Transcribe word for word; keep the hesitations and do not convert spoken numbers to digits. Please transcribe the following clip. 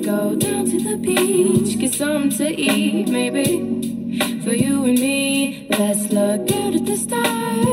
go down to the beach, get something to eat, maybe for you and me. Let's look out at the stars.